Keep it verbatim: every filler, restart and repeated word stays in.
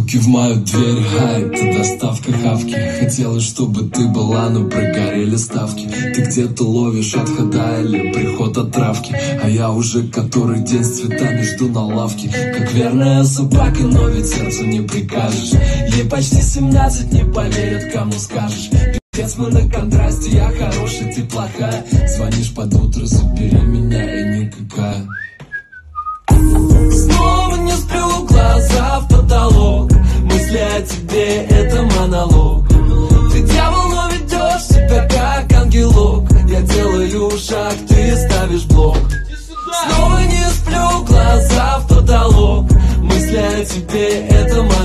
Стуки в мою дверь, хай, это доставка хавки. Хотелось, чтобы ты была, но прогорели ставки. Ты где-то ловишь отхода или приход от травки, а я уже который день с цветами жду на лавке. Как верная собака, но ведь сердцу не прикажешь. Ей почти семнадцать, не поверят, кому скажешь. Пипец, мы на контрасте, я хорошая, ты плохая. Звонишь под утро, забери меня и никакая. Снова не сплю, глаза в потолок. Мысли о тебе, это монолог. Ты дьявол, но ведешь себя как ангелок. Я делаю шаг, ты ставишь блок. Снова не сплю, глаза в потолок. Мысли о тебе, это монолог.